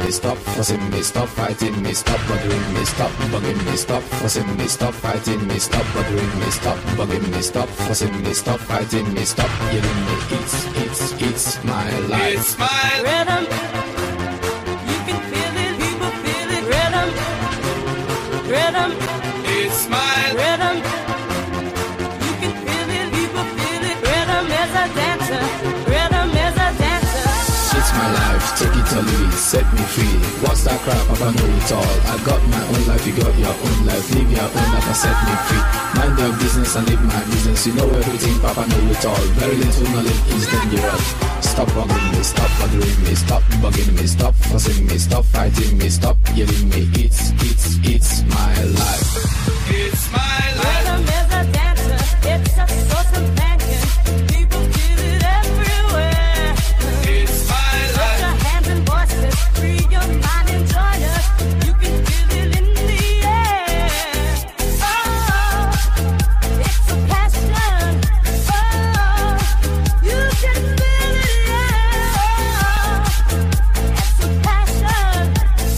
me, stop fussing me, stop fighting me, stop bothering me, stop bugging me, stop fussing me, stop fighting me, stop bothering me, stop bugging me, stop fussing me, stop fighting me, stop killing me. It's my life. It's my rhythm. You can feel it, people feel it. Rhythm, rhythm. It's my rhythm. You can feel it, people feel it. Rhythm is a dancer. Rhythm is a dancer. It's my life, take it or leave it, set me free. What's that crap? Papa know it all. I got my own life, you got your own life. Live your own life and set me free. Mind your business and live my business. You know everything, Papa know it all. Very little knowledge is dangerous. Stop bugging me, stop bothering me, stop bugging me, stop fussing me, stop fighting me, stop yelling me. It's my life. It's my life. Rhythm is a dancer. It's a source of passion. People feel it everywhere. It's my Put life. your hands and voices, free your mind and join us. You can feel it in the air. Oh, it's a passion. Oh, you can feel it, yeah. It's a passion.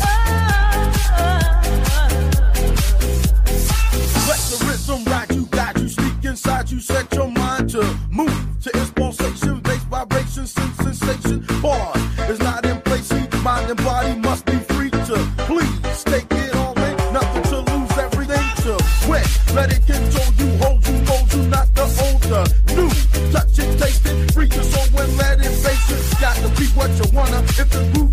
Let the rhythm ride you, guide you, speak inside you, set your mind to move to its pulsation, bass vibration, sensation. Pause is not in place. Each mind and body must be free to please take it all in. Nothing to lose, everything to win. Let it control you, hold you, mold you, not the older. New, touch it, taste it, free your soul and let it face it. Got to be what you wanna. If the groove